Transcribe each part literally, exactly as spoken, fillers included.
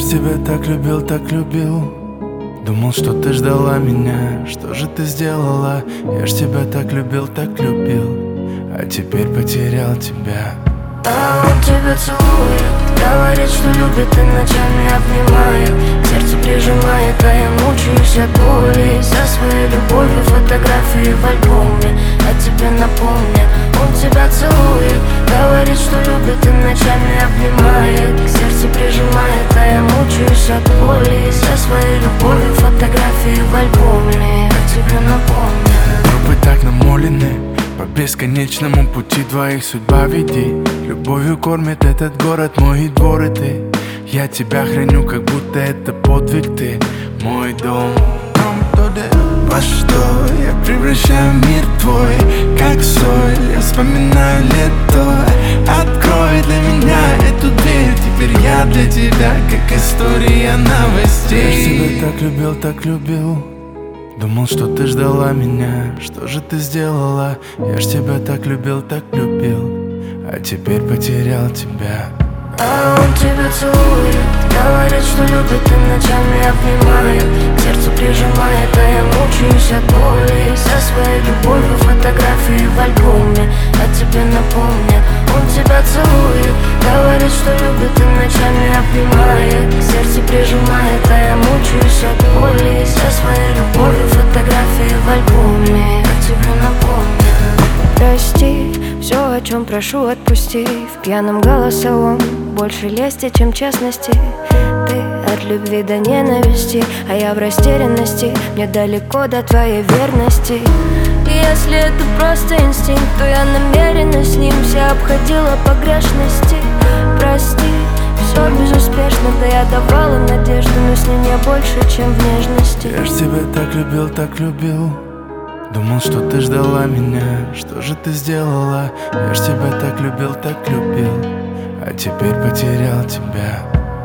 ж тебя так любил, так любил. Думал, что ты ждала меня, что же ты сделала? Я ж тебя так любил, так любил, а теперь потерял тебя. А он тебя целует, говорит, что любит и ночами обнимает, к сердцу прижимает, а я мучаюсь от боли. За своей любовью фотографии в альбоме, а тебе напомню. Он тебя целует, говорит, что любит и ночами обнимает, к сердцу прижимает, а я мучаюсь от боли. За своей любовью фотографии в альбоме, а тебе напомню. Трупы так намолены, по бесконечному пути двоих судьба веди. Любовью кормит этот город, мой и двор и ты. Я тебя храню, как будто это подвиг, ты мой дом. Во что я превращаю мир твой, как соль, я вспоминаю лето. Открой для меня эту дверь, теперь я для тебя, как история новостей. Я ж тебя так любил, так любил. Думал, что ты ждала меня, что же ты сделала? Я ж тебя так любил, так любил, а теперь потерял тебя. А он тебя целует, говорит, что любит и ночами обнимает, к сердцу прижимает, а я мучаюсь от боли. За своей любовью фотографии в альбоме, а тебе напомню. Он тебя целует, говорит, что любит и ночами обнимает, к сердцу прижимает, а я мучаюсь от боли. За своей любовью фотографии в альбоме, а тебе напомню. Прости, все, о чем прошу, отпусти. В пьяном голосовом больше лести, чем честности. Ты от любви до ненависти, а я в растерянности. Мне далеко до твоей верности. И если это просто инстинкт, то я намеренно с ним вся обходила погрешности. Прости, все безуспешно, да я давала надежду, но с ним я больше, чем в нежности. Я ж тебя так любил, так любил. Думал, что ты ждала меня, что же ты сделала? Я ж тебя так любил, так любил, а теперь потерял тебя.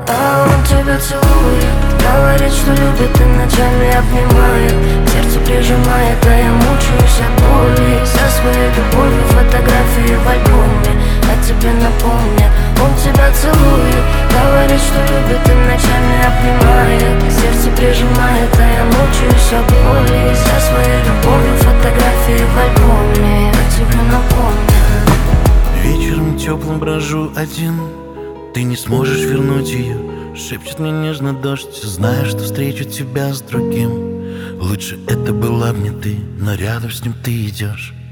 А он тебя целует, говорит, что любит и ночами обнимает, к сердцу прижимает, а я мучаюсь от боли. За своей любовью фотографии в альбоме, а тебе напомню. Он тебя целует, говорит, что любит и ночами обнимает, к сердцу прижимает, а я мучаюсь от боли. За своей любовью фотографии в альбоме, а тебе напомню. Вечером теплым брожу один, ты не сможешь вернуть ее. Шепчет мне нежно дождь, зная, что встречу тебя с другим. Лучше это была б не ты, но рядом с ним ты идешь.